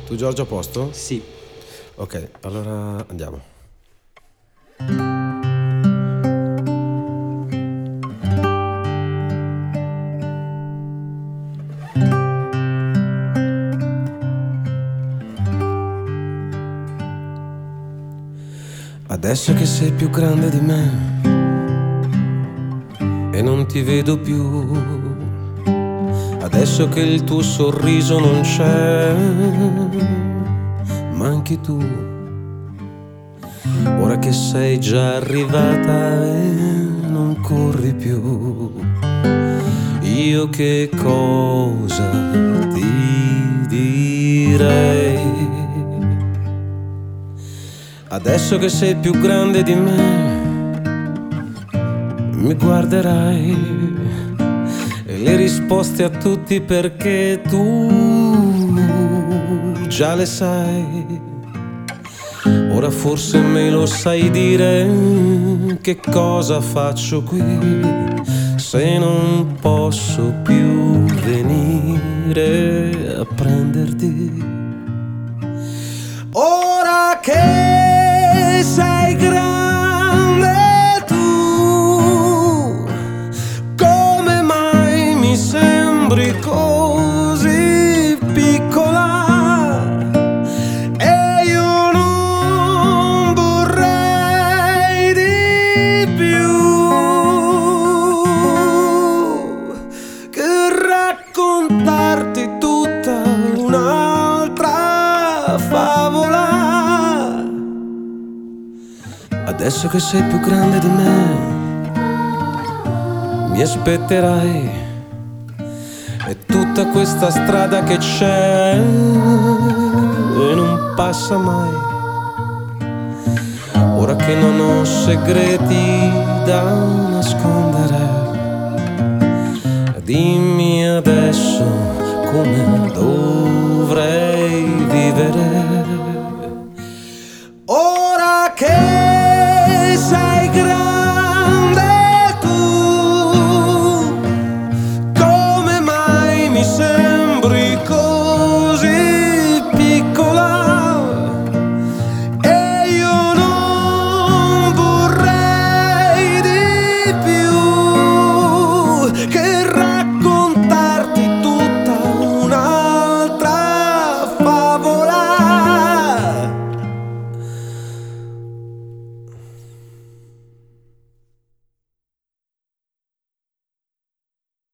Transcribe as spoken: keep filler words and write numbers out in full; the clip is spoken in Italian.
Tu Giorgio a posto? Sì. Ok, allora andiamo. Adesso che sei più grande di me e non ti vedo più, adesso che il tuo sorriso non c'è, manchi tu. Ora che sei già arrivata e non corri più, io che cosa ti direi? Adesso che sei più grande di me, mi guarderai e le risposte a tutti perché tu già le sai. Ora forse me lo sai dire che cosa faccio qui se non posso più venire a prenderti. Ora che sei grande tu, come mai mi sembri così piccola? E io non vorrei di più che raccontarti tutta un'altra favola. Adesso che sei più grande di me, mi aspetterai e tutta questa strada che c'è e non passa mai. Ora che non ho segreti da nascondere, dimmi adesso come dovrei vivere. Ora che sei grande tu, come mai mi sei